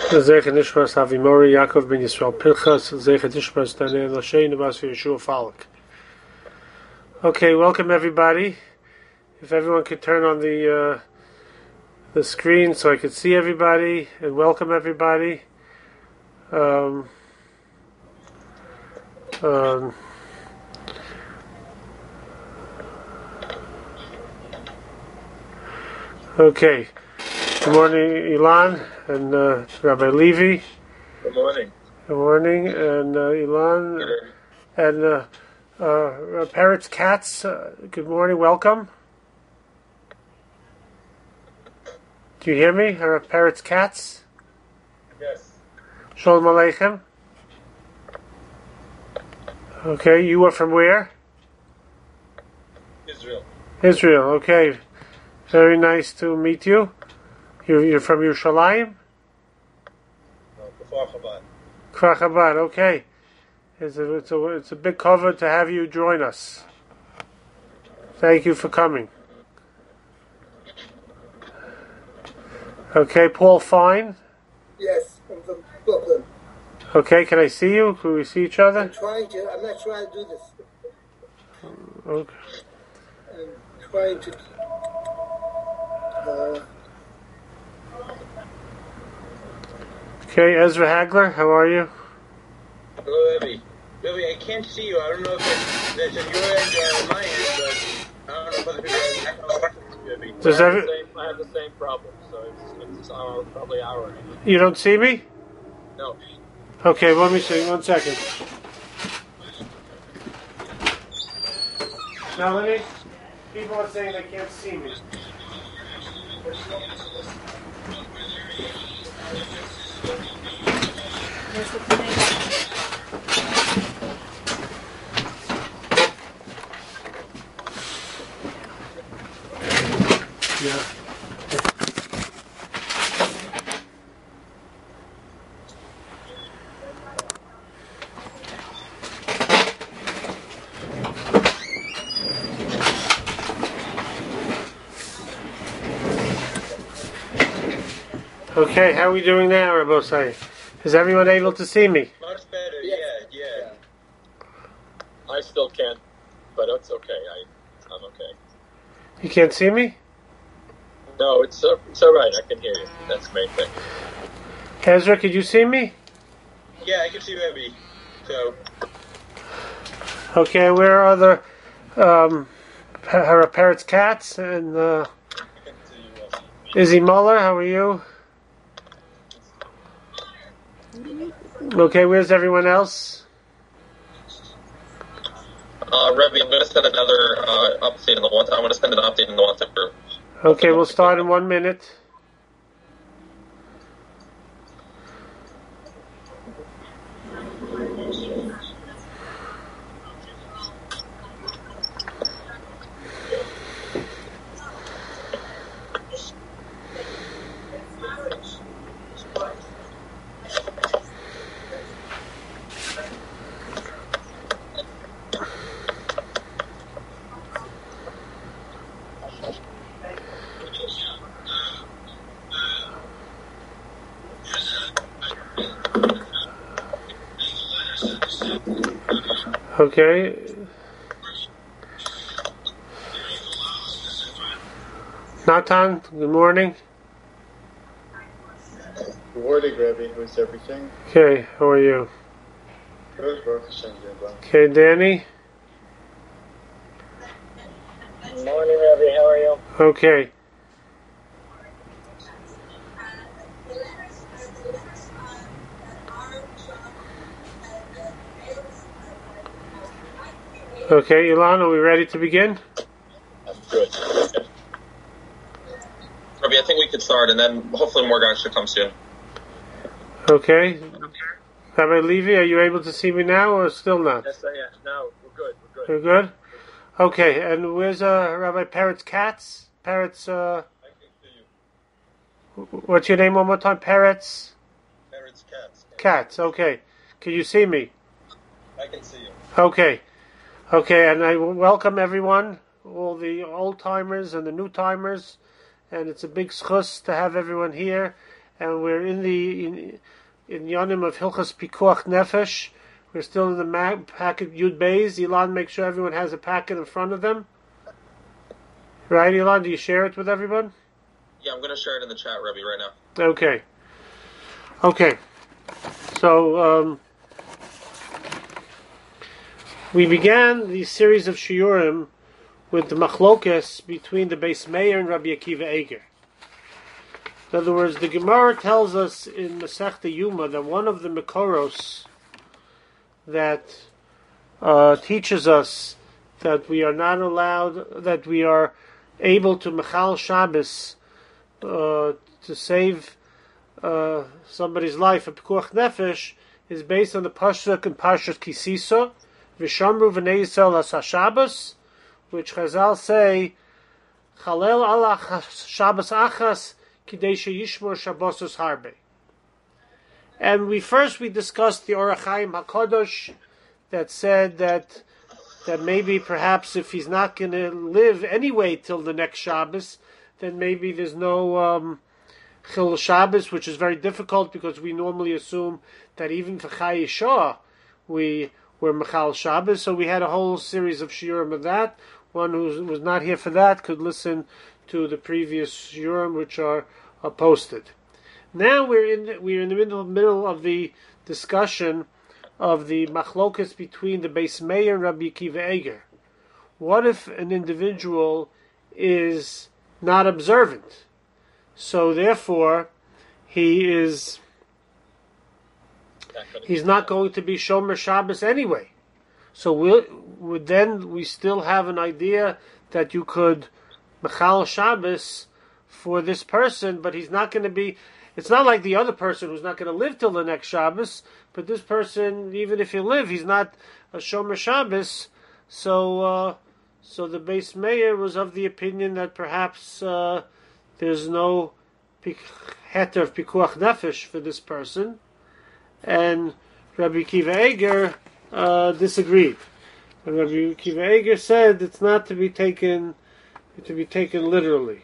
Zecher Nishmas Avimori Yaakov ben Yisrael Pinchas. Zecher Nishmas Daniel Lashay Nabas Yeshua Falak. Okay, welcome everybody. If everyone could turn on the screen so I could see everybody and welcome everybody. Okay. Good morning, Ilan and Rabbi Levi. Good morning. Good morning, and Ilan and Parrots Cats. Good morning, welcome. Do you hear me? Parrots Cats. Yes. Shalom Aleichem. Okay, you are from where? Israel. Israel. Okay, very nice to meet you. You're from Yerushalayim? No, Kfar Chabad. Kfar Chabad, okay. It's a big cover to have you join us. Thank you for coming. Okay, Paul Fine? Yes, I'm from Brooklyn. Okay, can I see you? Can we see each other? I'm not trying to do this. Okay. I'm trying to... Okay, Ezra Hagler, how are you? Hello, Evie. Billy, I can't see you. I don't know if that's on your end or on my end, but I don't know if other people have I have the same problem, so it's probably our end. You don't see me? No. Okay, let me see. 1 second. Melanie, people are saying they can't see me. Yeah. Okay, how are we doing now, Rabosai? Is everyone able to see me? Much better, yeah. I still can't, but it's okay. I'm okay. You can't see me? No, it's all right. I can hear you. That's the main thing. Ezra, could you see me? Yeah, I can see you, Evie. So, Okay, where are the Parrots Cats and I can see you also. Izzy Muller? How are you? Okay, where's everyone else? Rebbe, I'm going to send another update in the WhatsApp. I'm going to send an update in the WhatsApp group. Okay, we'll start in 1 minute. Okay. Natan, good morning. Good morning, Rebbe. How's everything? Okay, how are you? Good, Baruch Hashem, doing well. Okay, Danny. Good morning, Rebbe. How are you? Okay. Okay, Ilan, are we ready to begin? I'm good. Rebbe, I think we could start, and then hopefully more guys should come soon. Okay. Rabbi Levi, are you able to see me now or still not? Yes, I am. No, we're good. You're good? Okay, and where's Rabbi Parrots Cats? Parrots, I can see you. what's your name one more time? Parrots? Parrots Cats. Cats, okay. Can you see me? I can see you. Okay. Okay, and I welcome everyone, all the old-timers and the new-timers, and it's a big schus to have everyone here, and we're in Yonim of Hilchas Pikuach Nefesh. We're still in the packet Yud Beis. Elon, make sure everyone has a packet in front of them. Right, Elon? Do you share it with everyone? Yeah, I'm going to share it in the chat, Rebbe, right now. Okay. So, we began the series of shiurim with the machlokes between the Beis Meir and Rabbi Akiva Eiger. In other words, the Gemara tells us in Masechta Yuma that one of the Mekoros that teaches us that we are not allowed, that we are able to Mechal Shabbos to save somebody's life, a Pekuach Nefesh, is based on the Pasuk and Parshas Kisisa, Vishamru v'nei Yisrael HaShabbos, which Chazal say, Chalel Allah Shabbos Achas Kidei Sheyishmor Shabbosos Harbe. And we discussed the Orach Chaim HaKadosh that said that maybe perhaps if he's not going to live anyway till the next Shabbos, then maybe there's no Chil Shabbos, which is very difficult because we normally assume that even for Chai Yishah we're Mechal Shabbos. So we had a whole series of shiurim of that. One who was not here for that could listen to the previous shiurim which are posted. Now we're in the middle of the discussion of the machlokas between the Beis Meir and Rabbi Akiva Eiger. What if an individual is not observant? So therefore, he's not going to be Shomer Shabbos anyway. So we still have an idea that you could Mechal Shabbos for this person, but he's not going to be. It's not like the other person who's not going to live till the next Shabbos, but this person, even if he live, he's not a Shomer Shabbos. So the Beis Meir was of the opinion that perhaps there's no heter of Pikuach Nefesh for this person, and Rabbi Akiva Eiger disagreed. And Rabbi Akiva Eiger said it's not to be taken literally.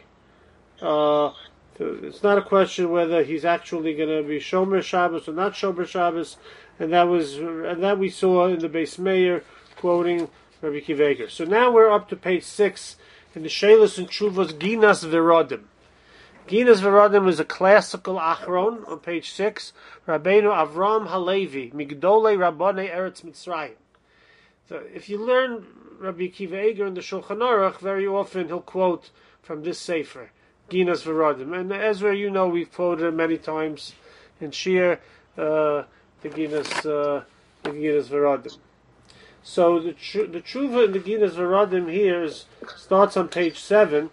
It's not a question whether he's actually going to be Shomer Shabbos or not Shomer Shabbos, and that we saw in the Beis Meir quoting Rabbi Akiva Eiger. So now we're up to page 6 in the Sheilas and Tshuvos Ginas V'Rodim. Ginas V'Rodim is a classical achron on page 6. Rabbeinu Avram Halevi, Migdolei Rabbonei Eretz Mitzrayim. So if you learn Rabbi Akiva Eiger in the Shulchan Aruch, very often he'll quote from this sefer, Ginas V'Rodim. And Ezra, we've quoted it many times in Shir, the Ginas V'Rodim. So the tshuva in the Ginas V'Rodim here starts on page 7.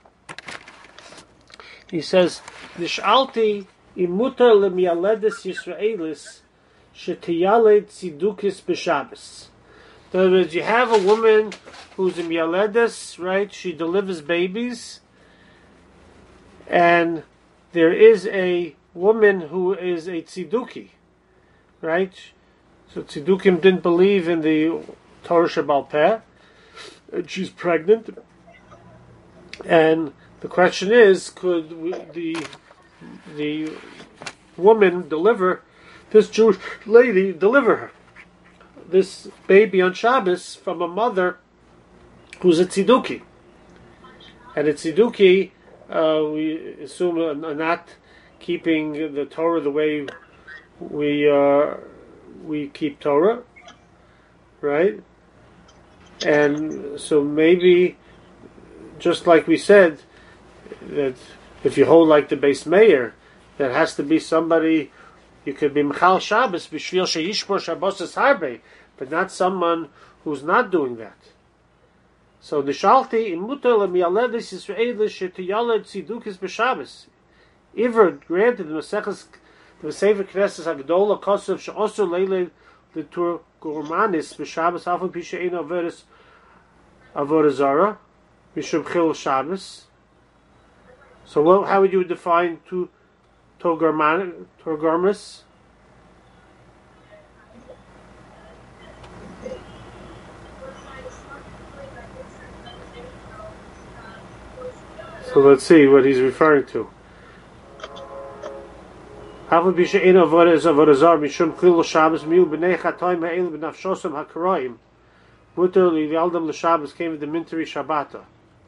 He says, Nishalti imutar lemiyaledes Yisraelis shetiyaled tzidukis b'Shabbos. In other words, you have a woman who's a miyaledes, right? She delivers babies, and there is a woman who is a tziduki, right? So tzidukim didn't believe in the Torah Shebaal Peh, and she's pregnant, and the question is, could the woman deliver, this Jewish lady deliver this baby on Shabbos from a mother who's a tziduki? And a tziduki, we assume, are not keeping the Torah the way we keep Torah, right? And so maybe, just like we said, that if you hold like the Beis Meir, there has to be somebody. You could be Mechal Shabbos b'shvil sheyishmor Shabbos harbe, but not someone who's not doing that. So nishalti imutar lemiyaledes Yisraelis shetiyaled tzidukis b'Shabbos. Iver granted the Sefer Knesses Hagdola Kosev she'osur leiled l'tur gormanis b'Shabbos afal pi she'eino avodah zara mishum chil Shabbos. So how would you define Torgarmis? So let's see what he's referring to. Aval b'she'ena avodah is avodah zar mishum chil l'Shabbos miu b'nei chatoim ha'el b'nafshosam ha'karoim muter li'yaldam l'Shabbos came with the minteri Shabbata.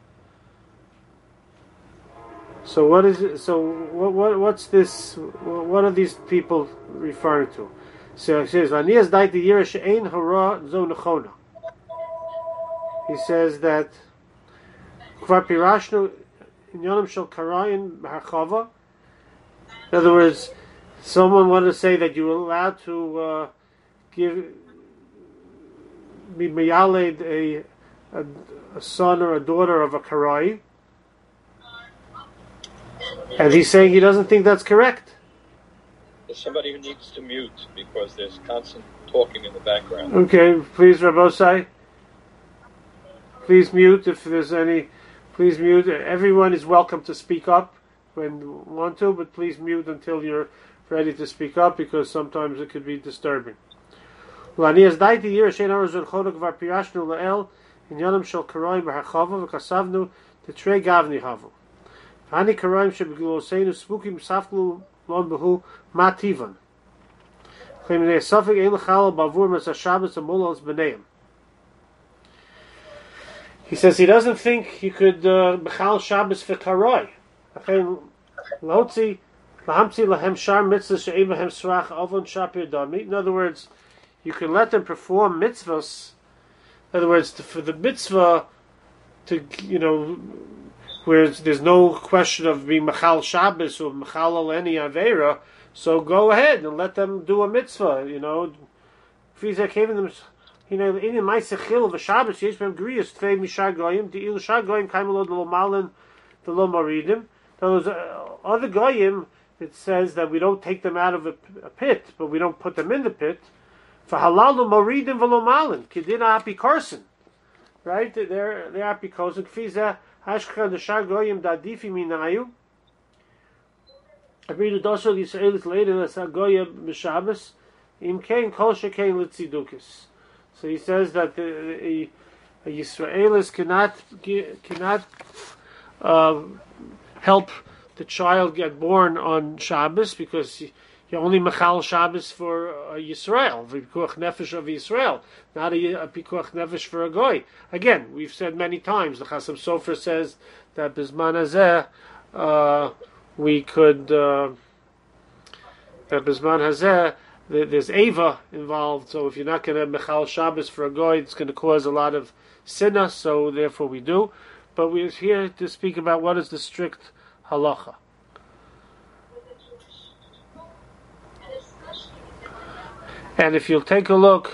So what is it? So what's this? What are these people referring to? So it says Vanias daita yira she'ein hara zo nechona. He says that kvar pirashnu in yonam shel karayin b'harchava. In other words, someone wanted to say that you were allowed to be miyaled a son or a daughter of a karai, and he's saying he doesn't think that's correct. There's somebody who needs to mute because there's constant talking in the background. Okay, please, Rabosai. Please mute if there's any. Please mute. Everyone is welcome to speak up when you want to, but please mute until you're ready to speak up because sometimes it could be disturbing. Hani karaim shebegilosenu spukim saflu lon behu mativan. Claiming a suffix ein lechal bavur mas Shabbos amulos b'neim. He says he doesn't think you could bechal Shabbos for karai. Lotzi lahamtzi lahem shar mitzvahs she'im lahem srach avon shapir dami. In other words, you can let them perform mitzvahs. In other words, for the mitzvah to where there's no question of being Machal Shabbos or Machal al any Avera, so go ahead and let them do a mitzvah, Friza came in them, in my sechil of a Shabbos, yesh bem griyas, tvei mishar goyim, the il shar goyim kaimelo de lo malin, de lo maridim. Those other goyim, it says that we don't take them out of a pit, but we don't put them in the pit. For halal lo maridim velo malin, kedina api karsen. Right? They're api karsen. Friza, Ashkar the Shagoyim Dadifi Minayu. I read the Dosel Yisraelis later as Agoya Mishabas. Im Kain Kol Shekain Litzidukis. So he says that a Yisraelis cannot help the child get born on Shabbos because you're only Mechal Shabbos for Yisrael, the Pikuach Nefesh of Yisrael, not a Pikuach Nefesh for a Goy. Again, we've said many times, the Chasam Sofer says that Bizman Hazeh, we could, that Bizman Hazeh, there's Ava involved, so if you're not going to Mechal Shabbos for a Goy, it's going to cause a lot of sinna, so therefore we do. But we're here to speak about what is the strict halacha. And if you'll take a look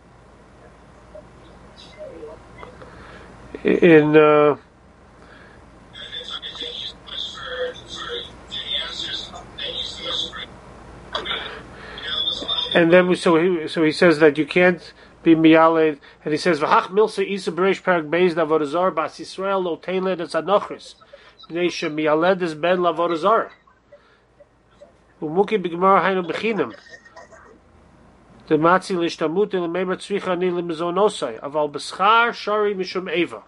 in and then so he says that you can't be miyaled, and he says v'hach milsa isa b'reish parak beis la'avodah zarah bas Yisrael lo teiled es anochris b'nei shemiyaled es ben la'avodah zarah u'muki b'gemara haynu b'chinam. The matzi lishtamut and the memer tzricha ni lemizonosai aval b'schar shari mishum eva.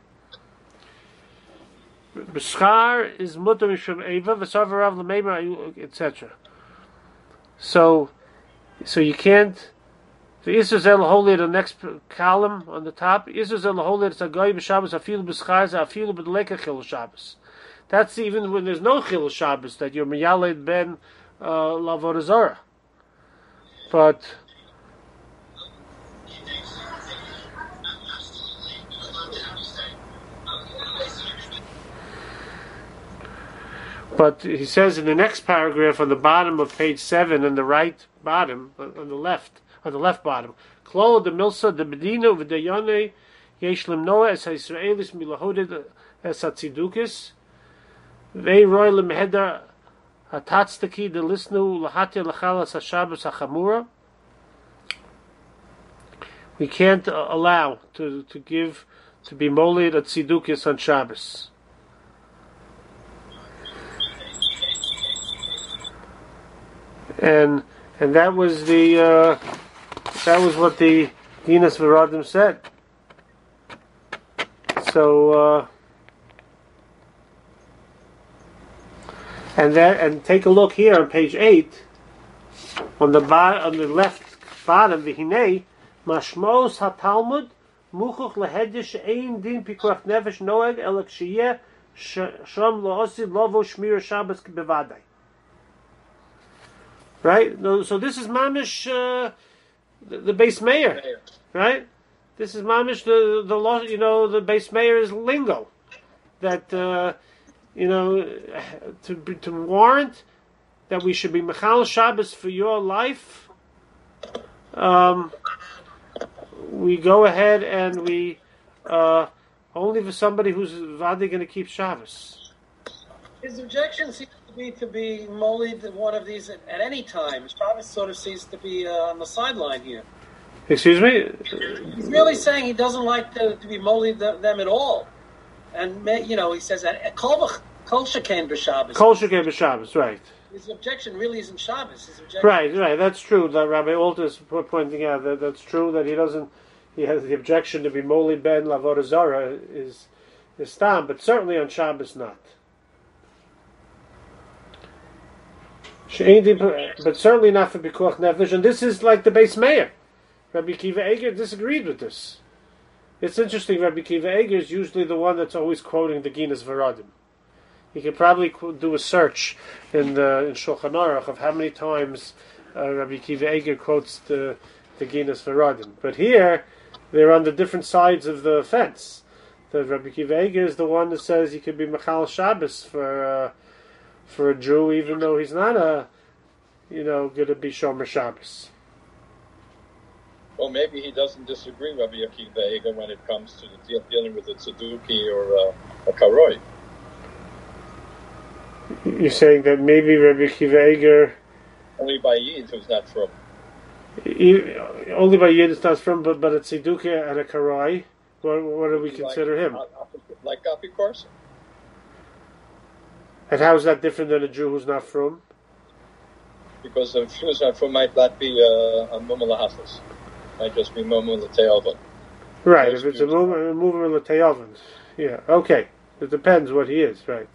B'schar is mutar mishum eva v'savarav lememer etc. So you can't. The Israel holy the next column on the top. Israel holy it's a goy b'Shabbos afilu b'schar afilu b'deleka chil Shabbos. That's even when there's no chil Shabbos that you're miyaled ben la'avodah zarah. But he says in the next paragraph on the bottom of page 7, on the right bottom, on the left bottom, Klo the Milsa the Medina of the Yane Yesh Limnoa as Israelis Milahodid as Hatzidukis Vei Roy Lemhedar Hatatstaki the Lisnu Lahati Lachalas Hashabas Hachamura. We can't allow to be molid at Tzidukis on Shabbos. And that was what the Dinas V'Radim said. So and take a look here on page 8. on the left bottom, v'hinei mashmos haTalmud muchuch lehedish ein din pikuach nefesh noeg el kshiyeh sham loosid lovo shmir Shabbos bevadai. Right. So this is mamish the base mayor, right? This is mamish the law. The base mayor's lingo that to warrant that we should be mechal Shabbos for your life. We go ahead and we only for somebody who's vadi going to keep Shabbos. His objection seems to be mollied one of these at any time. Shabbos sort of seems to be on the sideline here. Excuse me? He's really saying he doesn't like to be mollied them at all. And, he says that Kol Shekain b'Shabbos. Kol Shekain b'Shabbos, right. His objection really isn't Shabbos. Right. That's true. That Rabbi Alter is pointing out that's true that he has the objection to be mollied ben lavodah zara is stam, but certainly on Shabbos not. But certainly not for Pikuach Nefesh, and this is like the base mayor. Rabbi Kiva Eger disagreed with this. It's interesting, Rabbi Kiva Eger is usually the one that's always quoting the Ginas Varadim. You could probably do a search in Shulchan Aruch of how many times Rabbi Kiva Eger quotes the Ginas Varadim. But here, they're on the different sides of the fence. The Rabbi Kiva Eger is the one that says you could be Mechal Shabbos for a Jew, even though he's not going to be Shomer Shabbos. Well, maybe he doesn't disagree, Rabbi Akiva Eger, when it comes to dealing with a Tzeduki or a Karoi. You're saying that maybe Rabbi Akiva Eger only by Yid who's not from. Only by Yid is not from, but a Tzeduki and a Karoi. What do we consider him? Like Apikorsa. And how is that different than a Jew who's not from? Because a Jew who's not from might not be a Mummalahasas. Might just be Mummal L'Te'ovan. Right, if it's a Mummal L'Te'ovan. Yeah, okay. It depends what he is, right.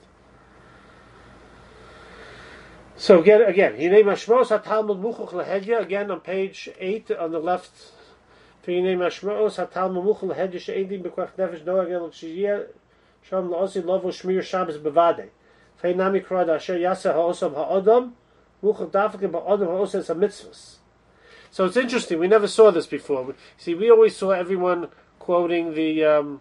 So again, Hinei Mashmos HaTalmud Muchuch L'Hedya, again on page 8 on the left. Hinei Mashmos HaTalmud Muchuch L'Hedya She'edim B'Koach Nefesh Noach El Kshiyeh Sham L'Osi Lovo Shmir Shabbos B'Vadei. Feinami Krad Asher Yaseh HaOsam HaOdam Muchuch Dafikim Ba'Odam HaOsam HaMitzvahs. So it's interesting. We never saw this before. See, we always saw everyone quoting the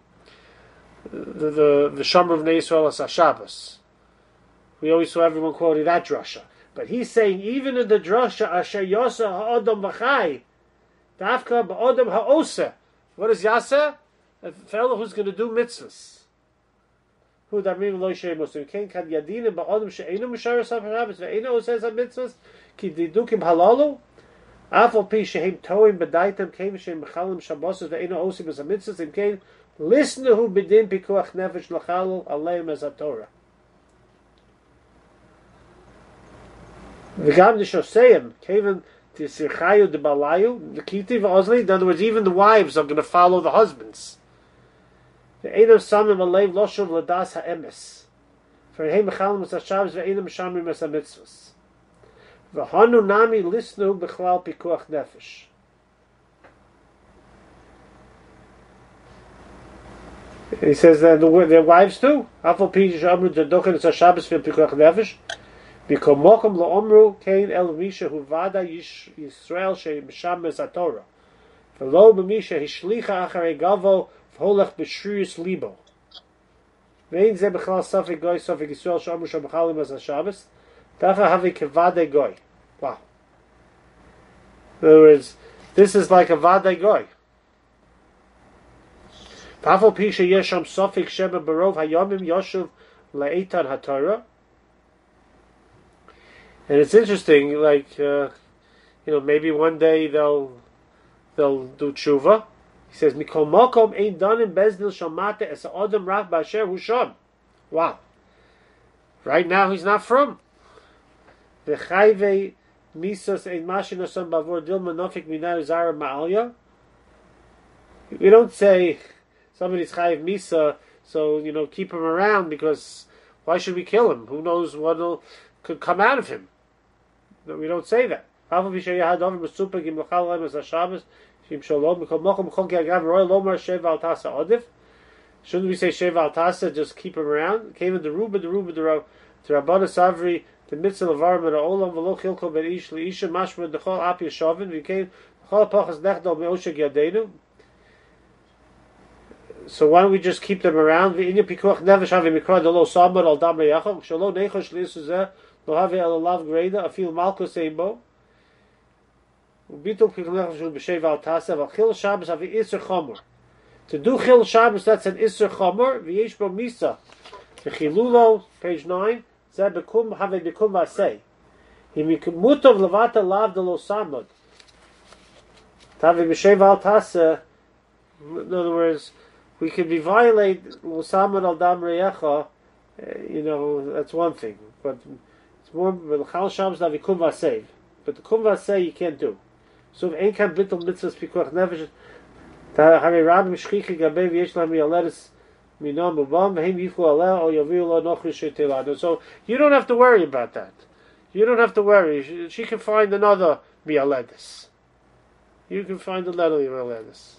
Shomer of Bnei Yisrael as HaShabbos. We always saw everyone quoting that drasha. But he's saying even in the drasha Asher Yasa Ha'odam B'Chai Dafka Ba'Odam Ha'Osa. What is Yasa? A fellow who's going to do mitzvahs. Who Damrim Lo Yishrei Muslim Ken Kad Yadinim Ba'Odam She'enu Mishar HaShabbos Ve'enu Oseh HaMitzvahs Ki Didukim Halalu Afal Pi Shehem Toim B'Daitem Kem Shehem Mechalim Shabbos Ve'enu Osim as HaMitzvahs and Ken Listenehu B'Din Pikuach Nefesh L'Chalul Aleim as HaTorah. V'gam Nishoseim Kevin Tisirchayu D'Balayu Nikiti V'Ozli. In other words, even the wives are going to follow the husbands. Ve'enu Samim Alev Loshuv L'Das HaEmes. For Heim Mechalim as HaShabbos Ve'enu Meshamrim as HaMitzvahs. V'hanu Nami Listenehu B'Chlal Pikuach Nefesh. He says that their wives too. Afal Pi Shamru Zadochen as HaShabbos Ve'enu Pikuach Nefesh. Because Mokum La'omru Kain El Misha Hu Vada Yisrael She Mishames HaTorah. V'lo B'misha Hishlicha Acharei Gavo V'holech B'shriyus Libo. Ve'in Ze B'chlal Safek Goy Safek Yisrael Sh'omru Sh'Mechalim as HaShabbos. Dafa Havi Kevadei Goy. Wow. In other words, this is like a Vadei Goy. V'afal Pi She'yesham Safek Sheba Barov Hayomim Yoshuv La'etan HaTorah. And it's interesting, like maybe one day they'll do tshuva. He says, "Mikol makom ein danim bezdil shamate es adam rak b'asher husham." Wow! Right now he's not from. V'chayve misas ein mashin asam bavor dil manofik minar zara ma'alya. We don't say somebody's chayv misa, so keep him around because why should we kill him? Who knows what could come out of him? We don't say that. Afa b'shei yahadov b'supek im l'chal leim as Shabbos shim shalom b'kol mochum b'kol ki agav roy lomar sheva al tasa odif. Shouldn't we say sheva al tasa? Just keep him around. Came in the ruba to Rabbana Savri the mitzvah levarim and olam v'lo chilko ben ish leisha mashma dechol api yashavin v'kein chol pachas nechdol me'oshek yadeinu. So why don't we just keep them around? V'inyan pikuach nefesh havi mikra delo samar al dam reyachom shalo neichosh li'isuzeh lo havi al alav greda afil malchus eimbo u'bitul pikuach nefesh b'sheva al tasa v'chil Shabbos havi iser chomer. To do chil Shabbos, that's an iser chomer v'yesh bo misa v'chilulo, page 9 zeh bekum havi bekum v'asei himikmutov levata lav delo samad tavi b'sheva al tasa. In other words, we could be violate Musamad al Dam Reyecha, that's one thing. But it's more Chal Shabbos Navikum Vasei. But the Kum Vasei you can't do. So if Ein Kan Bittul Mitzvahs Pikuach Nefesh, Hari Rabim Shchichi Gabei V'yesh Lam Yaleres Minam Ubam V'hem Yifu Aleh O Yaviu Lo Nochri Shetelado. So you don't have to worry about that. You don't have to worry. She can find another Mialedes. You can find another Mialedes.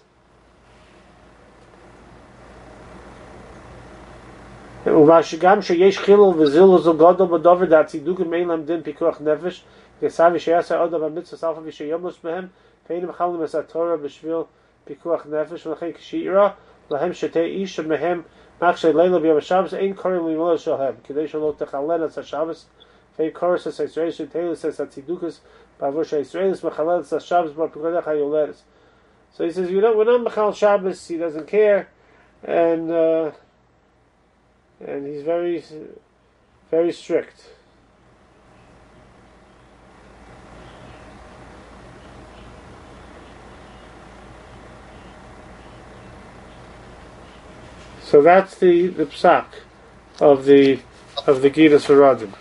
Uvashigam sheyesh chilul v'zilul zogadol b'dover datzidukim meilam din pikuach nefesh kesav v'sheyasa odav hamitzvah salfa v'sheyomos mehem peinim chalim es haTorah b'shvil pikuach nefesh v'lechen k'shi'ira lahem shetei isha mehem machshay leila b'yom haShabbos ein korim l'imola shalhem k'dei shalo techalen es haShabbos fein koros es haYisraelis sheteilis es hatzidukas b'avur sheYisraelis mechalel es haShabbos b'pikuach haYoleres. So he says, we're not mechal Shabbos. He doesn't care, and he's very, very strict. So that's the psak of the Gidas V'Radim.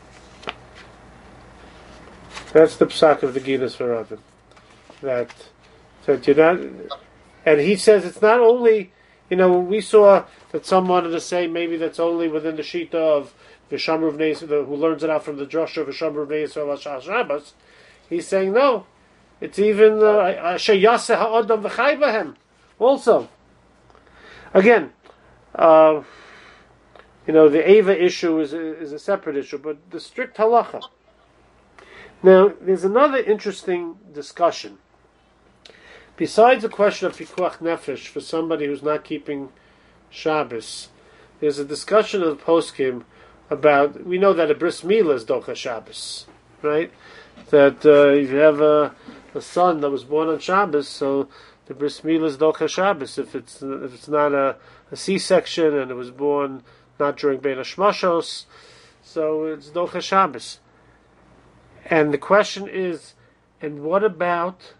That's the psak of the Gidas V'Radim. That you're not, and he says it's not only. We saw that some wanted to say maybe that's only within the shita of Vishamru V'nei Yisrael, who learns it out from the Joshua of Vishamru V'nei Yisrael al Shabbos. He's saying no, it's even Sheyaseh Ha'odam V'chai B'hem also. Again, the Eva issue is a separate issue, but the strict halacha. Now, there's another interesting discussion. Besides the question of pikuach nefesh for somebody who's not keeping Shabbos, there's a discussion of the poskim about. We know that a bris milah is docha Shabbos, right? That if you have a son that was born on Shabbos, so the bris milah is docha Shabbos. If it's not a C-section and it was born not during Bein Hashmashos, so it's docha Shabbos. And the question is, and what about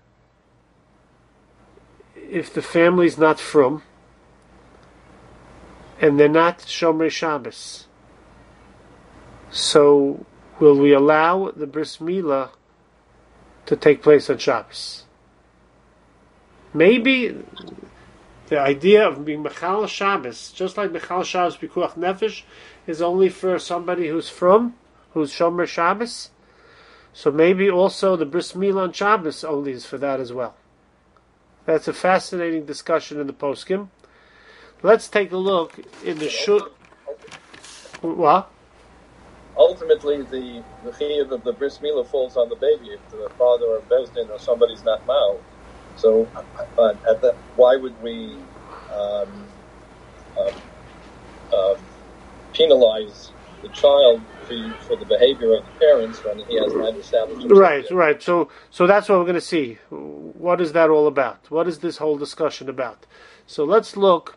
if the family's not from, and they're not Shomrei Shabbos? So, will we allow the bris milah to take place on Shabbos? Maybe the idea of being Mechal Shabbos, just like Mechal Shabbos Pikuach Nefesh, is only for somebody who's Shomrei Shabbos. So maybe also the bris milah on Shabbos only is for that as well. That's a fascinating discussion in the poskim. Let's take a look in the shut. What? Ultimately, the chiyuv of the bris milah falls on the baby if the father or bezdin or somebody's not mal. So, why would we penalize the child for the behavior of the parents when he has not established himself? Right. So that's what we're going to see. What is that all about? What is this whole discussion about? So let's look.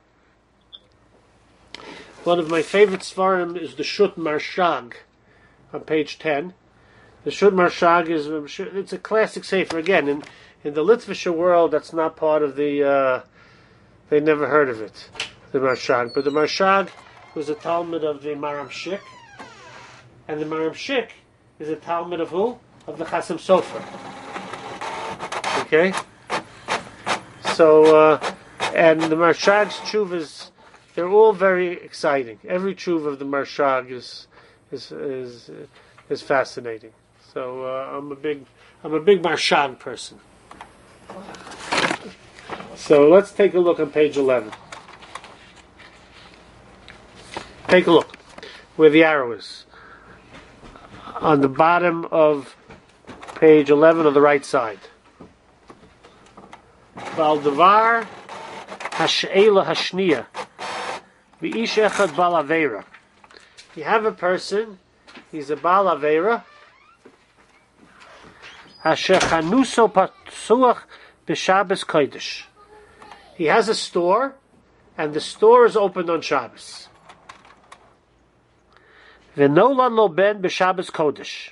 One of my favorite svarim is the Shut Marshag on page 10. The Shut Marshag it's a classic sefer. Again, in the Litvische world, that's not part of the. They never heard of it, the Marshag. But the Marshag was a Talmud of the Maram Shik. And the Maram Shik is a Talmud of who? Of the Chasam Sofer. Okay? So, and the Marshag's tshuvas, they're all very exciting. Every tshuva of the Marshag is fascinating. So I'm a big Marshan person. So let's take a look on page 11. Take a look where the arrow is. On the bottom of page 11 on the right side. Valdavar Hash'ela Hashniya V'ish Echad Bal Aveira. You have a person, he's a Bal Aveira, Asher Chanuso Pasuach B'Shabbos Kodesh. He has a store, and the store is opened on Shabbos. V'nolan lo ben b'Shabbos Kodesh.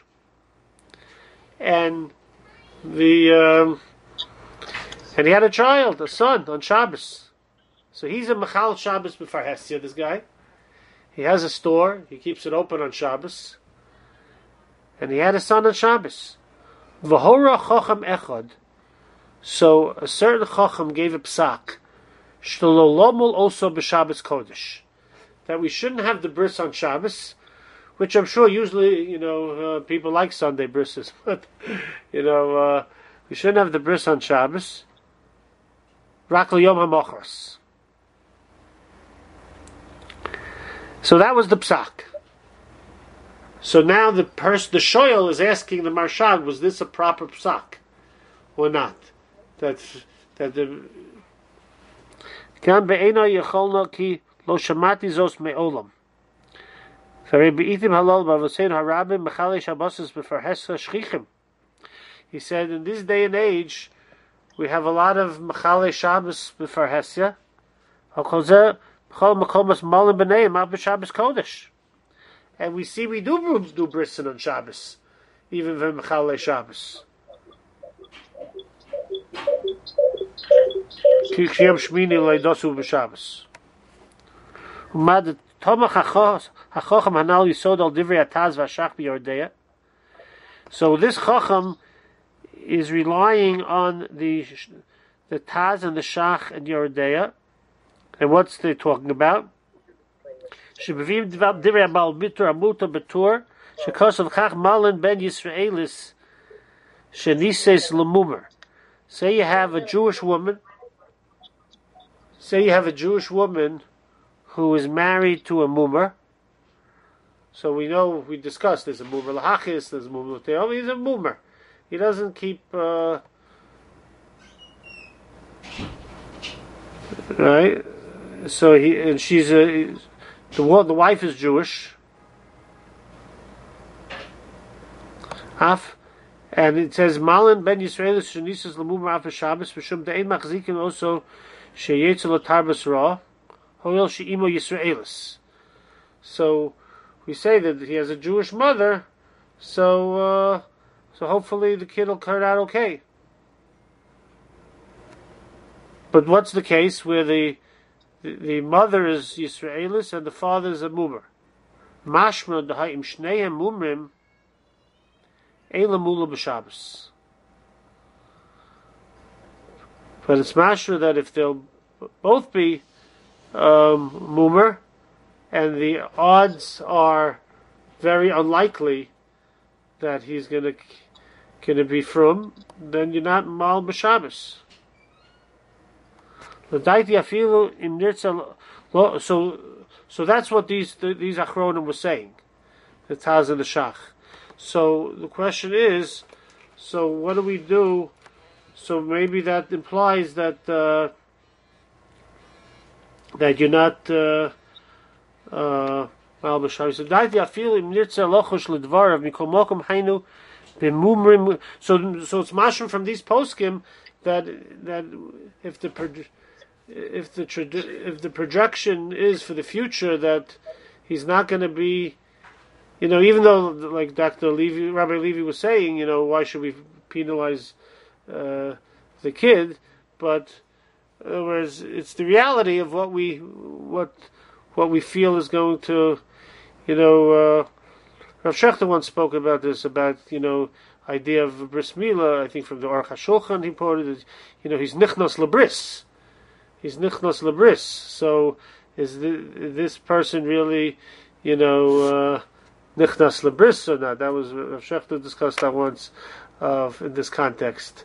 And he had a child, a son, on Shabbos. So he's a Mechal Shabbos b'far Hestia, this guy. He has a store, he keeps it open on Shabbos. And he had a son on Shabbos. V'hora Chacham Echad. So a certain Chacham gave a psak. Shlolomul also b'Shabbos Kodesh. That we shouldn't have the bris on Shabbos, which I'm sure usually, people like Sunday brises, but, we shouldn't have the bris on Shabbos. Rak l'yom ha'mochros. So that was the psak. So now the shoyel is asking the Marshal, was this a proper psak or not? That the Kan be'ena yecholna ki lo shamati zos me'olam. He said, in this day and age, we have a lot of Mechale Shabbos b'far Hesya. And we see we do brisson on Shabbos, even for Mechale Shabbos. Kiyam Shmini leidosu b'Shabbos. Umad Tomach HaChacham Hanal Yisod Al Divrei Ataz V'Ashach B'Yordeya. So this Chacham is relying on the Taz and the Shach and Yordeya. And what's they talking about? Shebevim Divrei Abal Bitur Amuta Betur Shekosav Chach Malin Ben Yisraelis Shenises Lemumer. Say you have a Jewish woman who is married to a mumer. So we discussed there's a mumer lahachis, there's a mumer l'teom. He's a mumer. He doesn't keep right. So she's the wife is Jewish. And it says Malin ben Yisraelis shenisas lemumer af Shabbos v'shum de'en machzikin also sheyetzel l'tarbas ra. So we say that he has a Jewish mother, so hopefully the kid will turn out okay. But what's the case where the mother is Yisraelis and the father is a mumer? Mashma d'ha'im shneim mumrim eila mula b'Shabbos. But it's mashma that if they'll both be mumer, and the odds are very unlikely that he's going to be from, then you're not mal b'Shabbos. So that's what these achronim were saying, the Taz and the Shach. So the question is, so what do we do? So maybe that implies that you're not mal b'Shabbos. So daiti afilu im nirtzeh lochosh ledvarav mikol mokom hainu b'mumrim. So it's mashum from these poskim that if the projection is for the future that he's not going to be, even though like Rabbi Levi was saying, why should we penalize the kid, but in other words, it's the reality of what we feel is going to, Rav Shechter once spoke about this, about, idea of bris milah. I think from the Aruch HaShulchan he quoted it, he's nichnos lebris. He's nichnos lebris. So is this person really, nichnas lebris or not. That was Rav Shechter discussed that once in this context.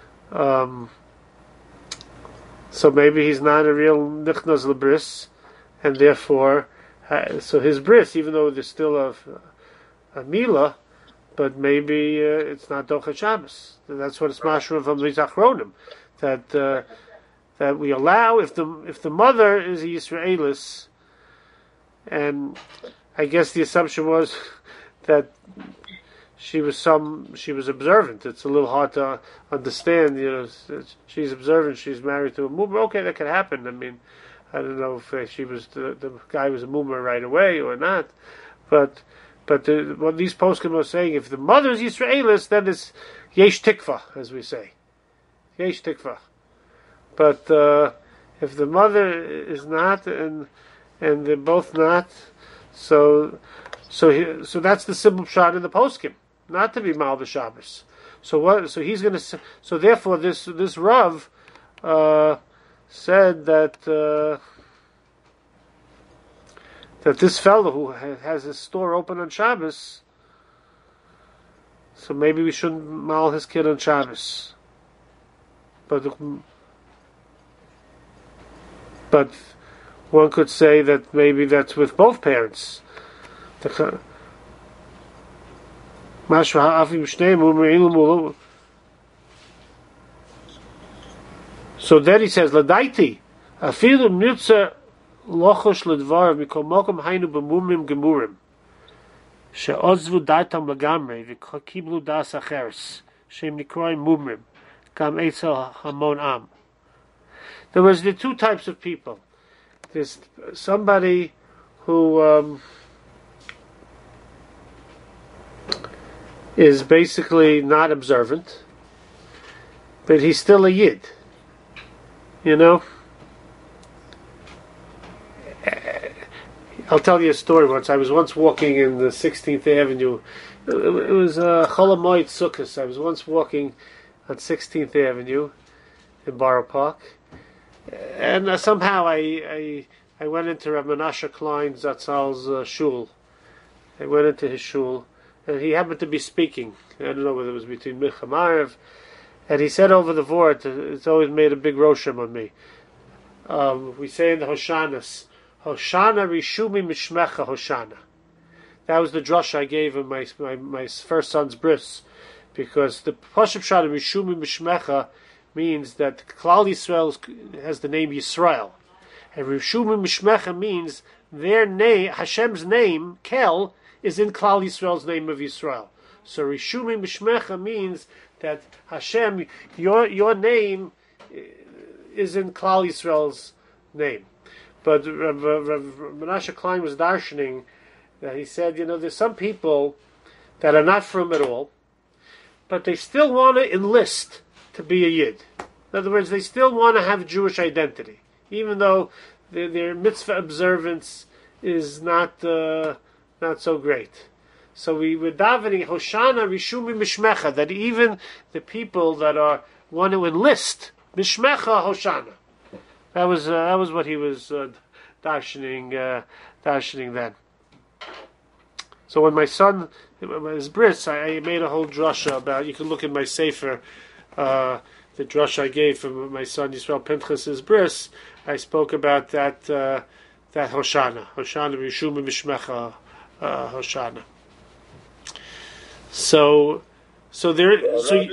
So maybe he's not a real nichnas lebris, and therefore, so his bris, even though there's still a milah, but maybe it's not docha Shabbos. That's what it's mashma from the Zachronim, that we allow if the mother is a Yisraelis, and I guess the assumption was that she was observant. It's a little hard to understand. She's observant. She's married to a mumer. Okay, that could happen. I mean, I don't know if she was the guy was a mumer right away or not, but what these poskim are saying, if the mother is Yisraelis, then it's yesh tikva, as we say, yesh tikva. But if the mother is not, and they're both not, so that's the simple shot in the poskim, not to be mal b'Shabbos. So what? So he's going to. So therefore, this Rav said that this fellow who has his store open on Shabbos, so maybe we shouldn't mal his kid on Shabbos. But one could say that maybe that's with both parents. So then he says, Ladaiti, afilu nirtza lochosh ledvar mikol mokom hainu b'mumim gemurim she'ozvu daitam lagamrei v'kiblu das acheres shem nikroim mumrim gam eitzel hamon am. There was the two types of people. There's somebody who is basically not observant, but he's still a yid. I'll tell you a story once. I was once walking in the 16th Avenue. It was Chol Hamoed Sukkos. I was once walking on 16th Avenue in Borough Park, and somehow I went into Rav Menashe Klein Zatzal's shul. I went into his shul, and he happened to be speaking. I don't know whether it was between Mincha and Maariv, and he said over the Vort, it's always made a big roshem on me. We say in the Hoshanas, Hoshana Rishumi Mishmecha Hoshana. That was the drush I gave him my first son's bris, because the Pashup Shana Rishumi Mishmecha means that Klal Yisrael has the name Yisrael, and Rishumi Mishmecha means their name, Hashem's name, Kel, is in Klal Yisrael's name of Yisrael. So Rishumi Mishmecha means that Hashem, your name is in Klal Yisrael's name. But Rav Menashe Klein was darshaning that he said, there's some people that are not from at all, but they still want to enlist to be a yid. In other words, they still want to have Jewish identity, even though their mitzvah observance is not so great. So we were davening Hoshana Rishumi Mishmecha, that even the people that want to enlist Mishmecha Hoshana. That was what he was darshaning then. So when my son, his bris, I made a whole drasha about. You can look in my sefer, the drasha I gave for my son Yisrael Pinchas's bris. I spoke about that Hoshana Rishumi Mishmecha Hoshana. So there. Rabbi,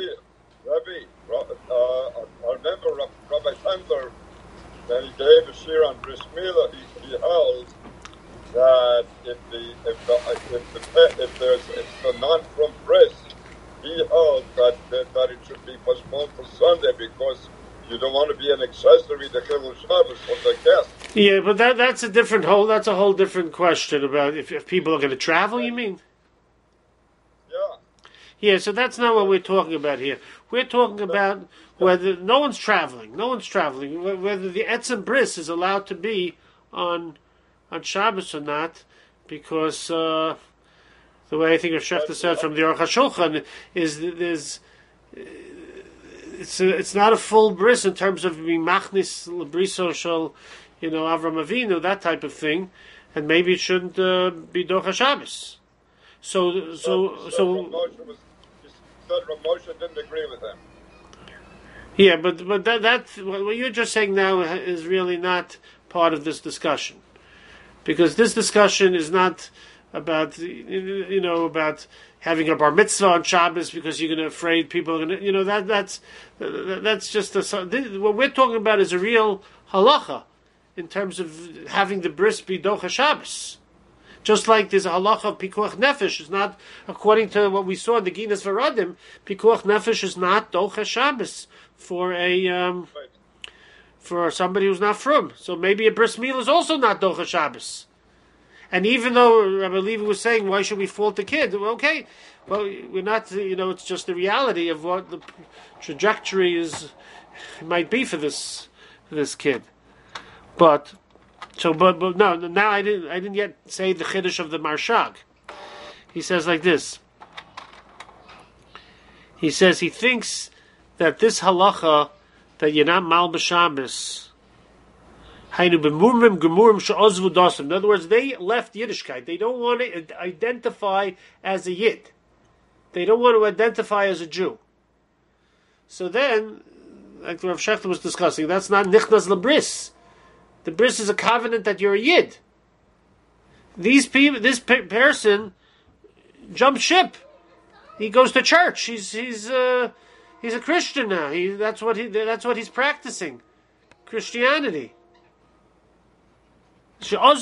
I remember Rabbi Tendler, when he gave a shir on Bris Milah, he held that if it's the non from Bris, he held that it should be postponed for Sunday because you don't want to be an accessory to Chilul Shabbos for the guest. Yeah, but that's a whole different question about if people are going to travel. You mean? Yeah, so that's not what we're talking about here. We're talking about whether no one's traveling, whether the Etzem Bris is allowed to be on Shabbos or not, because the way I think Rav Shechter said from the Aruch HaShulchan is it's not a full bris in terms of being machnis lebriso shel, Avram Avinu, that type of thing, and maybe it shouldn't be Docha Shabbos. So He said Rav Moshe didn't agree with him. Yeah, but that's what you're just saying now is really not part of this discussion, because this discussion is not about about having a bar mitzvah on Shabbos because you're going to afraid people are going to that's just what we're talking about is a real halacha in terms of having the bris be docha Shabbos. Just like there's a halacha of pikuach nefesh is not, according to what we saw in the Ginas Varadim, pikuach nefesh is not docha Shabbos for for somebody who's not from. So maybe a bris milah is also not docha Shabbos. And even though Rabbi Levi was saying, why should we fault the kid? Well, okay, well, we're not, it's just the reality of what the trajectory might be for this kid. But no, now I didn't yet say the chiddush of the Marshag. He says like this. He says he thinks that this halacha that you're not mal b'Shabbos. In other words, they left Yiddishkeit. They don't want to identify as a Yid. They don't want to identify as a Jew. So then, like Rav Shechter was discussing, that's not nichnas lebris. The bris is a covenant that you're a Yid. This person jumps ship. He goes to church. He's a Christian now. That's what he's practicing. Christianity. They're not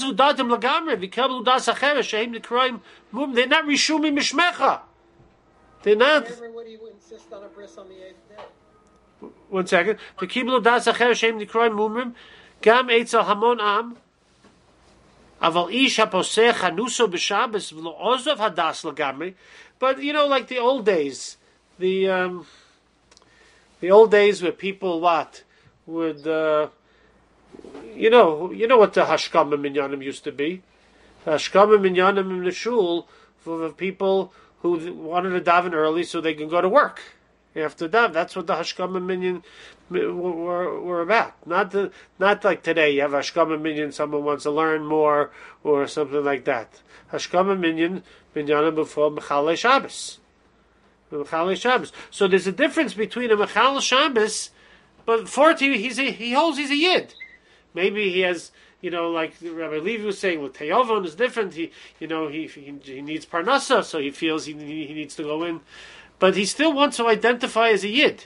rishumi mishmecha. They're not. Why would he insist on a bris on the 8th day? 1 second. The kiblu das acher shem nikroim mumrim gam etzel hamon am aval ish haposech hanuso b'Shabbos v'lo ozov hadas lagamri. But like the old days, the old days where people would. You know what the Hashkama Minyanim used to be. The Hashkama Minyanim in the shul for the people who wanted to daven early so they can go to work after daven. That's what the Hashkama Minyan were about. Not like today. You have Hashkama Minyan. Someone wants to learn more or something like that. Hashkama Minyanim before Mechalei Shabbos. Mechalei Shabbos. So there's a difference between a Mechalei Shabbos, but 40 he holds he's a Yid. Maybe he has, like Rabbi Levi was saying, with Teyavon is different. He needs Parnasa, so he feels he needs to go in, but he still wants to identify as a Yid.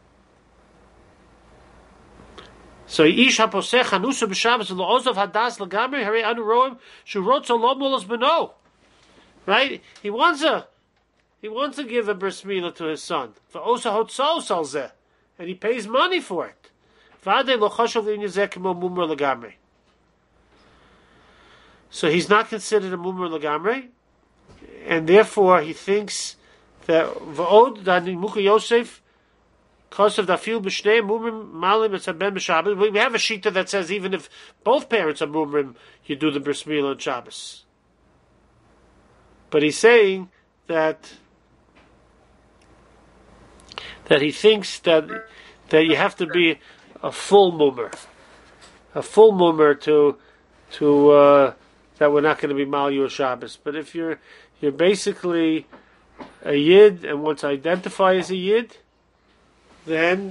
So Ish haposech hanusa b'Shabbos lo'ozav hadas lagamri harei anu roim shurotzo lo mulas beno. Right? He wants to give a bris milah to his son. V'osa hotzao salzeh, and he pays money for it. So he's not considered a mumar lagamre, and therefore he thinks that v'od danimuka Yosef kosav dafil b'shnei mumrim malim etzaben b'Shabbos. We have a shita that says even if both parents are mumrim, you do the bris milah on Shabbos. But he's saying that he thinks that you have to be a full mummer to that we're not going to be mal your Shabbos. But if you're basically a Yid and want to identify as a Yid, then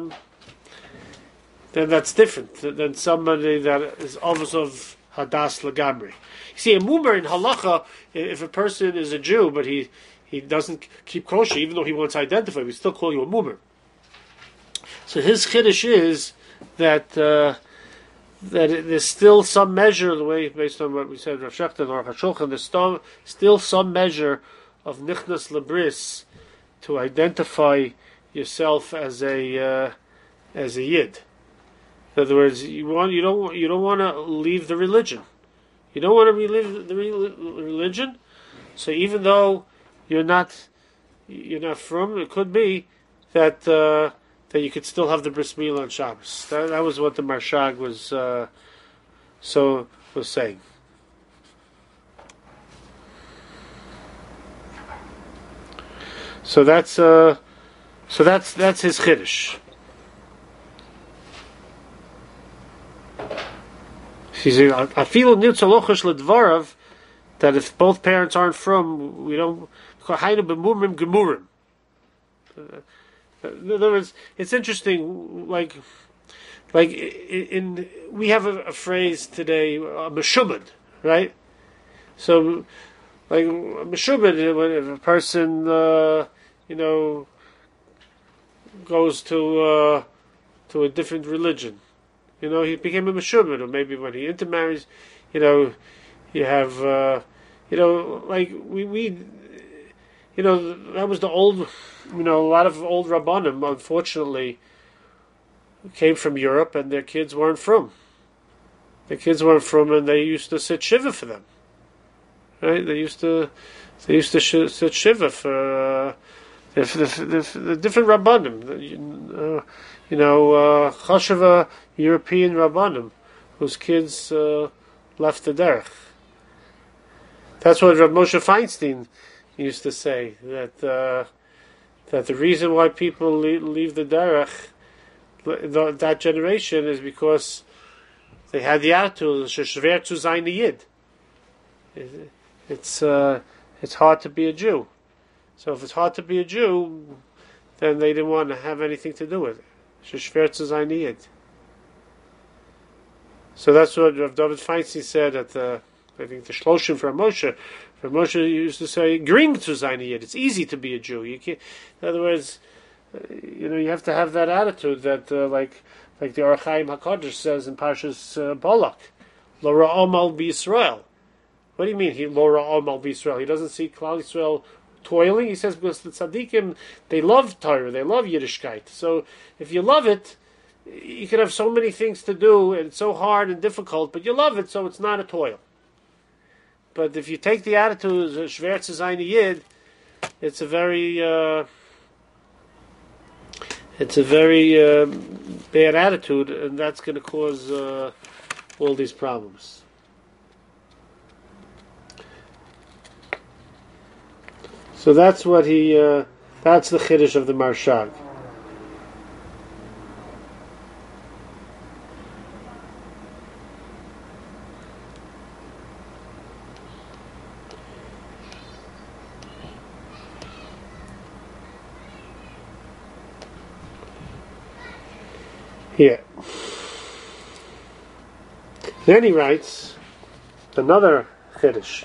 that's different than somebody that is obviously of hadas lagamri. You see, a mummer in halacha, if a person is a Jew but he doesn't keep kosher, even though he wants to identify, we still call you a mummer. So his chiddush is that there's still some measure, the way based on what we said, Rav Shechter and Aruch HaShulchan, there's still some measure of nichnas lebris to identify yourself as a Yid. In other words, you don't want to leave the religion. You don't want to leave the religion. So even though you're not from, it could be that you could still have the bris milah on Shabbos. That was what the Marshag was saying. So that's his chiddush. He says, "Afilu nirtzah lochash ledvarav that if both parents aren't from, we don't. Hainu b'mumrim gemurim. In other words, it's interesting. Like in we have a phrase today, meshubed, right? So, like meshubed, when if a person, goes to a different religion, he became a meshubed, or maybe when he intermarries, you have, like we. That was the old, a lot of old Rabbanim, unfortunately, came from Europe, and their kids weren't from. Their kids weren't from, and they used to sit shiva for them. Right? They used to sit shiva for the different Rabbanim. Chasheva European Rabbanim, whose kids left the derech. That's what Rav Moshe Feinstein used to say, that the reason why people leave the derech, that generation, is because they had the attitude sheshver zu sein yid. It's hard to be a Jew. So if it's hard to be a Jew, then they didn't want to have anything to do with it. Sheshver zu sein yid. So that's what Rav David Feinstein said at I think the Shloshim for Moshe. For Moshe used to say, "Gring zu sein yid." It's easy to be a Jew. You can't, in other words, you have to have that attitude that, like the Or Chaim Hakadosh says in Parshas Balak, "Lo ra'om al b'Yisrael." What do you mean? Lo ra'om al b'Yisrael. He doesn't see Klal Yisrael toiling. He says because the tzaddikim, they love Torah, they love Yiddishkeit. So if you love it, you can have so many things to do, and it's so hard and difficult, but you love it, so it's not a toil. But if you take the attitude of shver zu sein yid, it's a very bad attitude, and that's going to cause all these problems. So that's what that's the chiddush of the Marshag. Here. Then he writes another chiddush.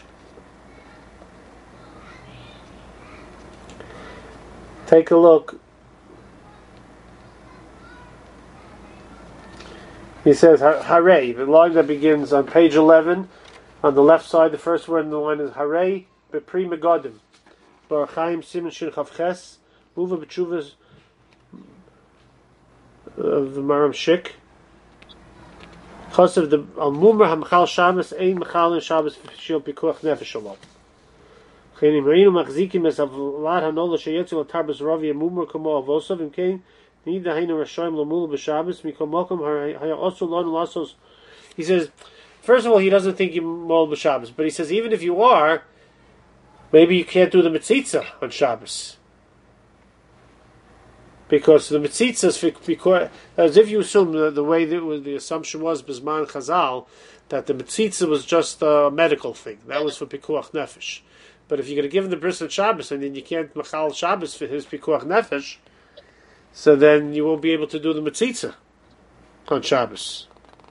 Take a look. He says, Hare, the line that begins on page 11, on the left side, the first word in the line is Hare, Bepri Megadim, Bar Chaim Simon Shin Chavches, Muva B'Tshuvas of the Maram Shik. Chasav the Al-Mumar HaMachal Shabbos, Ein Machal and Shabbos Shil Pikuach Nefesh Shalom. Chenim Reinu Machzikim Es Avlad HaNola Sheyetzu L'Tarbas Ravi Amumar Kamo Avosov Im Kein Nid Daheinu Rashoim L'Mula B'Shabbos Mikol Mokum Haya Osu Lon Lasos. He says, first of all, he doesn't think you Mol B'Shabbos, but he says even if you are, maybe you can't do the Mitzitza on Shabbos. Because the mitzitzas, as if you assume the way that the assumption was Bisman Chazal, that the mitzitza was just a medical thing. That was for Pikuach Nefesh. But if you're going to give him the bris on Shabbos and then you can't machal Shabbos for his Pikuach Nefesh, so then you won't be able to do the mitzitza on Shabbos.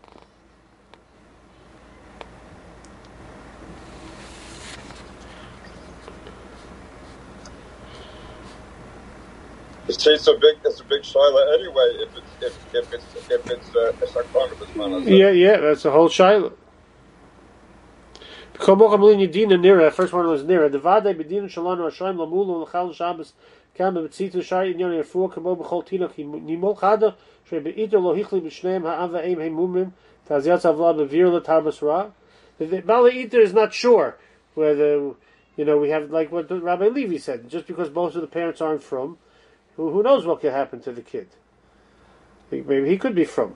It's a big shaila anyway. If it's a sakron of his Yeah, that's the whole shaila. First one was nira. Devade bedin shalanu hashem lamulu l'chal Shabbos kam b'tzitu shari inyan yerfuah kamo b'chol tinach nimol chada shebe'ito lo hichli b'shneim ha'am v'eim heimumim ta'aziyat avla b'vir l'tarbas ra. The Bala Eater is not sure whether we have like what Rabbi Levi said. Just because most of the parents aren't from. Who knows what could happen to the kid? Maybe he could be from.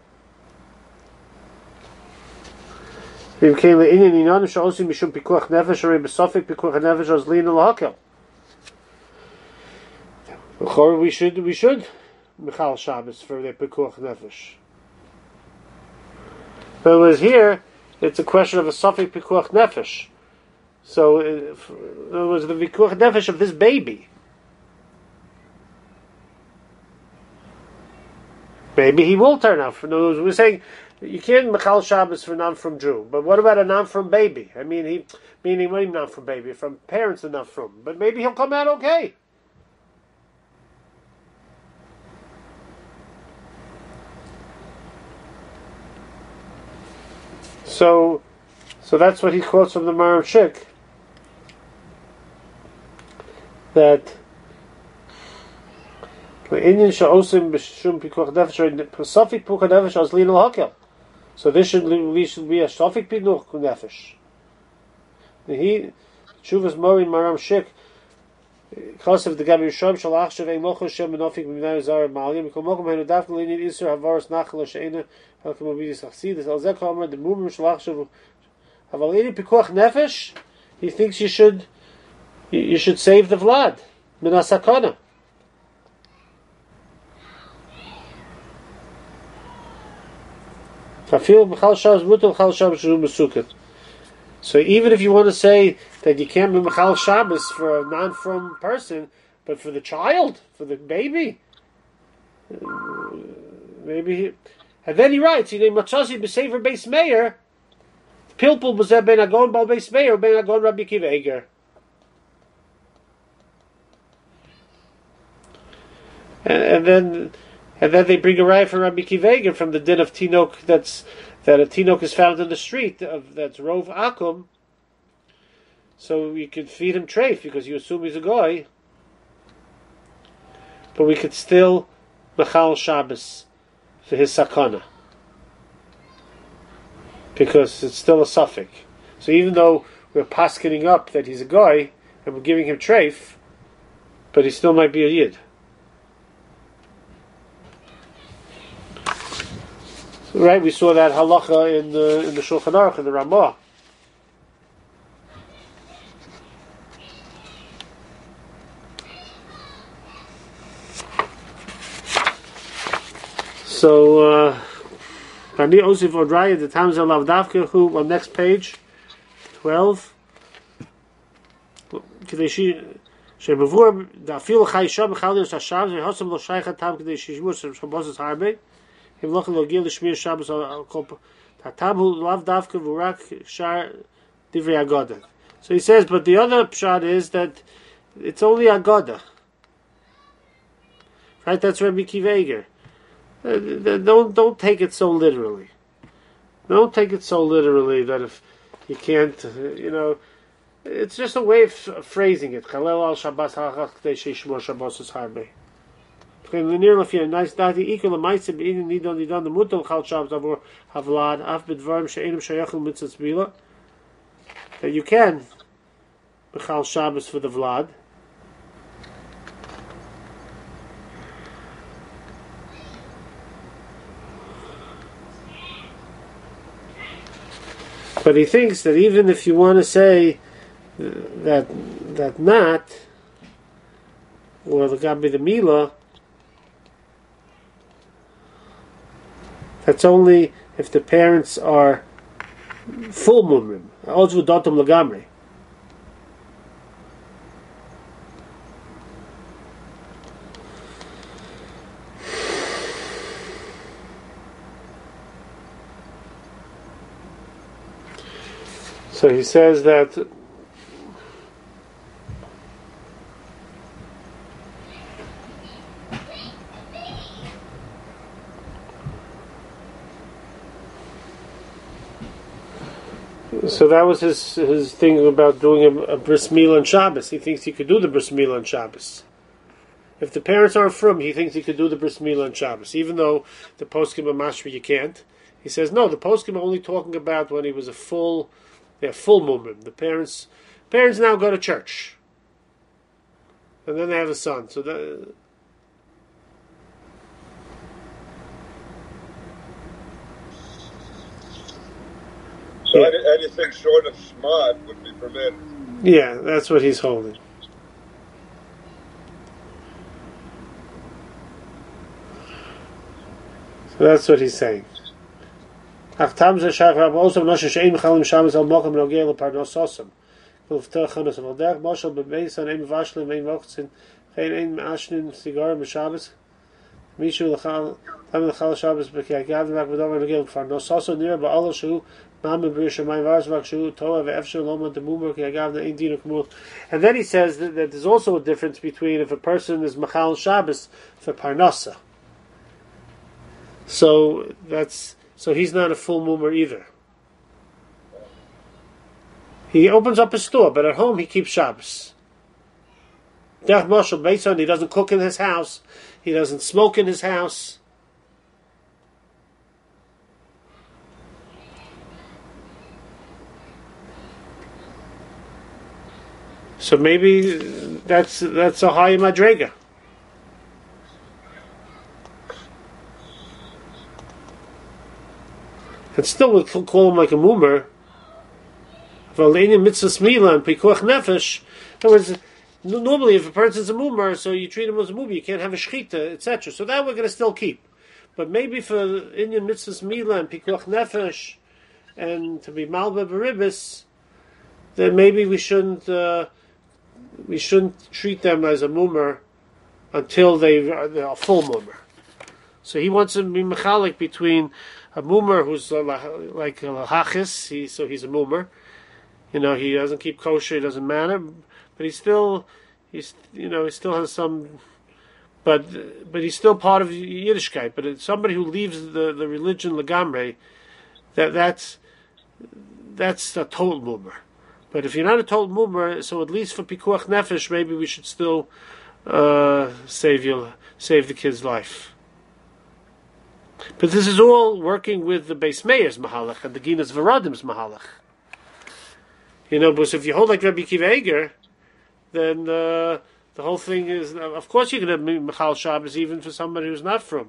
We became the Indian Inyan Shaosim Mishum Pikuach Nefesh or Besofik Pikuach Nefesh as Lina Lahakel. We should Michal Shabbos for the Pikuach Nefesh. But whereas here, it's a question of a Sofik Pikuach Nefesh. So, in other words, the vikuach nefesh of this baby. Maybe he will turn out. In other words, we're saying you can't mechal Shabbos for non-from Jew, but what about a non-from baby? I mean, meaning what do you mean non-from baby? From parents are not from, but maybe he'll come out okay. So that's what he quotes from the Maram Shik. That so this should be a Shafik Pinuch Nefesh. He Shuvas Mori Maram Shik Chosev the Gabi Yisham Shalach Shavei Mocho Shem Benofik B'Minay Zara Malim Komokom Henu Dafka Linin Isur Havaras Nachal Sheina Helkem Obidis Chassidus Al Zek Omer the Mumim Shalach Shav Aval Ini Pikuach Nefesh. He thinks you should save the Vlad Min HaSakana. So even if you want to say that you can't be Mechal Shabbos for a non-from person, but for the child, for the baby, maybe. And then he writes, Machazi b'Sefer Beis Meir, Pilpul b'Zeh ben Agon bal Beis Meir, ben Agon Rabbi Akiva Eiger. And then they bring a riot from Rabbi Akiva Eiger from the din of Tinok that a Tinok is found in the street that's Rov Akum. So you could feed him treif because you assume he's a goy. But we could still mechal Shabbos for his sakana because it's still a suffix. So even though we're paskening up that he's a goy and we're giving him treif, but he still might be a yid. Right, we saw that halacha in the Shulchan Aruch in the Ramah. So, Bani Osif Odraya, the Tamza Lavdavka, who on next page 12. Kadeshi Shebavur Dafil Chai Shab Khalil Shashav Hosam Lo Shaykha Tam Kadeshi Shmur Shabos Harbe. So he says, but the other pshat is that it's only Agada. Right? That's Rabbi Akiva Eiger. Don't take it so literally. Don't take it so literally that if you can't, it's just a way of phrasing it. Chalel al Shabbos ha'achach k'dei sheishmor Shabbos es harbe. That you can B'chal Shabbos for the Vlad. But he thinks that even if you want to say that not, or the Gabi the Mila, that's only if the parents are full mumrim. Also datum lagamri. So he says that so that was his thing about doing a bris milah on Shabbos. He thinks he could do the bris milah on Shabbos. If the parents aren't from, he thinks he could do the bris milah on Shabbos, even though the poskim of mashri you can't. He says no. The poskim are only talking about when he was full mumrim. The parents now go to church, and then they have a son. So that. So anything short of shmad would be permitted. Yeah, that's what he's holding. So that's what he's saying. Mishu l'chal tam l'chal Shabbos b'kiyagav v'ak v'dom v'negel kfar nosaso nira ba'ala shu ma'amim b'rishamayim v'arz v'ak shu toa v'efshir loma demumur kiyagav na'in dinu k'mul. And then he says that there's also a difference between if a person is machal Shabbos for parnasa. So he's not a full mumur either. He opens up his store, but at home he keeps Shabbos. Derech Moshe Beison, he doesn't cook in his house. He doesn't smoke in his house. So maybe that's a high madrega. And still would call him like a mummer. V'aleinu mitzvahs mila and pikuach nefesh. In other words, normally, if a person's a mummer, so you treat him as a mummer, you can't have a shechita, etc. So that we're going to still keep. But maybe for Inyan mitzvahs mila and pikuach nefesh, and to be malba beribis, then maybe we shouldn't treat them as a mummer until they are a full mummer. So he wants to be mechalik between a mummer who's like a lahachis, so he's a mummer. He doesn't keep kosher, he doesn't matter. But he still has some, but he's still part of Yiddishkeit. But it's somebody who leaves the religion legamre, that's a total mummer. But if you're not a total mummer, so at least for pikuach nefesh, maybe we should still save the kid's life. But this is all working with the Beis Meir's mahalach and the Ginas Varadim's mahalach. Because if you hold like Rabbi Akiva Eiger, then the whole thing is, of course you're going to be Mechal Shabbos even for somebody who's not from.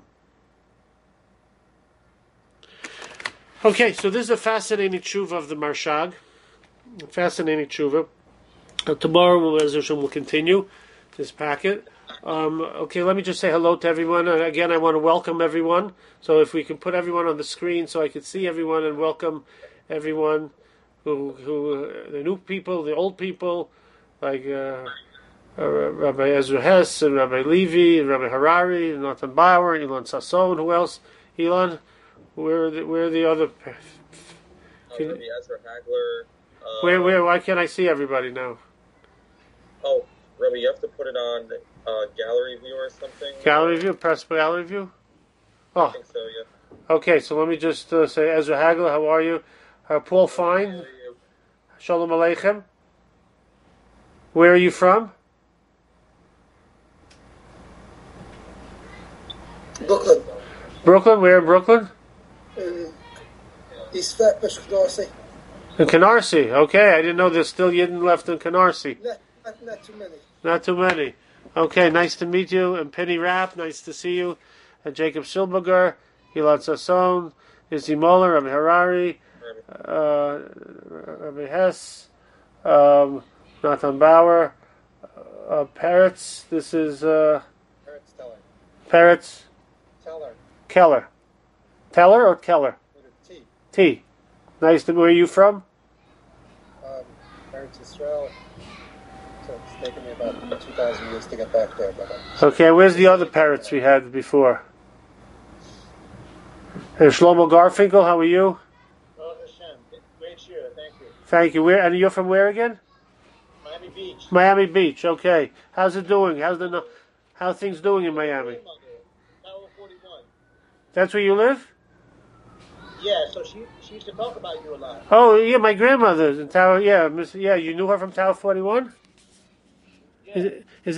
Okay, so this is a fascinating tshuva of the Marshag. Fascinating tshuva. Tomorrow we'll continue this packet. Okay, let me just say hello to everyone. And again, I want to welcome everyone. So if we can put everyone on the screen so I can see everyone and welcome everyone who the new people, the old people, like Rabbi Ezra Hess and Rabbi Levi and Rabbi Harari and Nathan Bauer and Elon Sasson. Who else? Elon, where are the other? Rabbi Ezra Hagler. Where? Why can't I see everybody now? Oh, Rabbi, you have to put it on gallery view or something. Gallery view, press gallery view. I think so. Yeah. Okay, so let me just say, Ezra Hagler, how are you? Paul Fine. Shalom Aleichem. Where are you from? Brooklyn. Brooklyn? Where in Brooklyn? East Flatbush, Canarsie. In Canarsie. Okay, I didn't know there's still Yidden left in Canarsie. Not too many. Not too many. Okay, nice to meet you. And Penny Rapp, nice to see you. And Jacob Silberger, Elon Sasson, Izzy Moller, Rabbi Harari, Rabbi Hess, Nathan Bauer, Peretz. This is Peretz Teller. Peretz Teller. Keller. Teller or Keller? With a T. T. Nice to. Where are you from? Peretz Israel. So it's taken me about 2,000 years to get back there. But Okay, where's the other Peretz we had before? Hey, Shlomo Garfinkel, how are you? Great cheer, thank you. Thank you. Where? And you're from where again? Miami Beach. Miami Beach. Okay. How's it doing? How are things doing in Miami? Tower 41. That's where you live? Yeah, so she used to talk about you a lot. Oh, yeah, my grandmother's in Tower. Yeah, you knew her from Tower 41? Yeah. Is